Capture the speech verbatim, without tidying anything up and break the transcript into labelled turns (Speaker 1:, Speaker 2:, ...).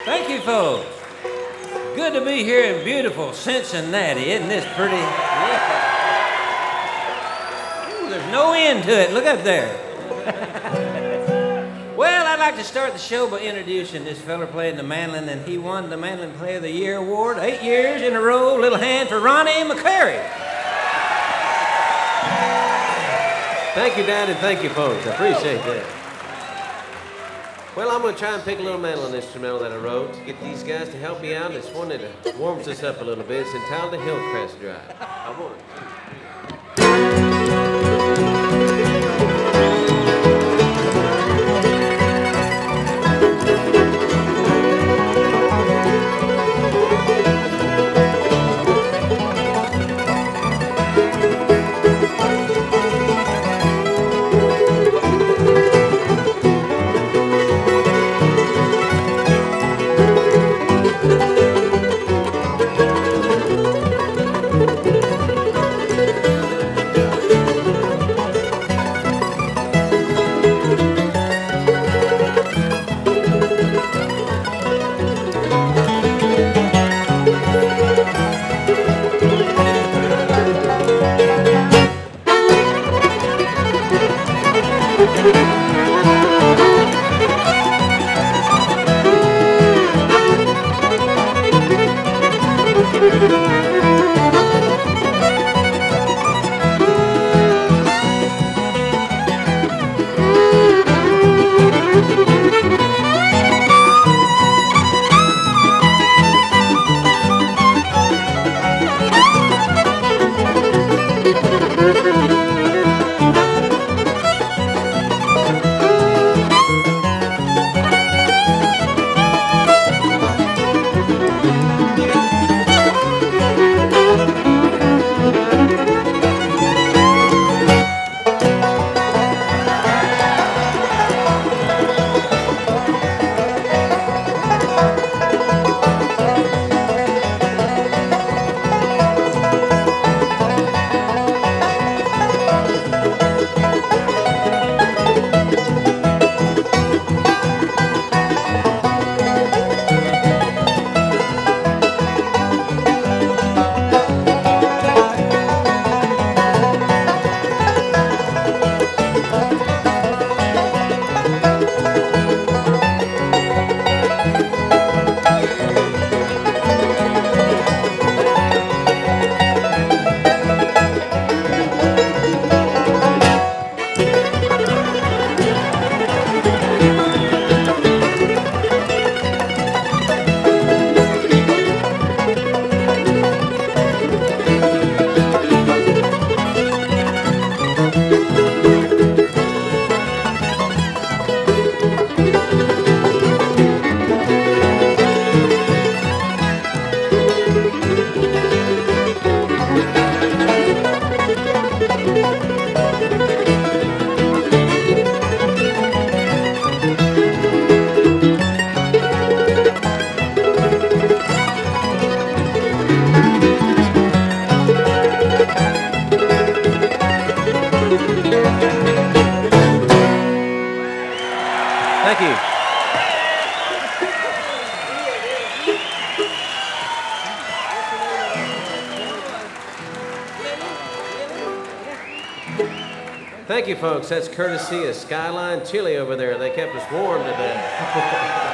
Speaker 1: Thank you, folks. Good to be here in beautiful Cincinnati. Isn't this pretty? Yeah. Ooh, there's no end to it. Look up there. Well, I'd like to start the show by introducing this fella playing the mandolin, and he won the Mandolin Player of the Year award eight years in a row. Little hand for Ronnie McClary.
Speaker 2: Thank you, Dad, and thank you, folks. I appreciate that. Well, I'm going to try and pick a little mandolin instrumental that I wrote to get these guys to help me out. It's one that warms us up a little bit. It's entitled The Hillcrest Drive. I want it. Thank you. Thank you, folks. That's courtesy of Skyline Chili over there. They kept us warm today.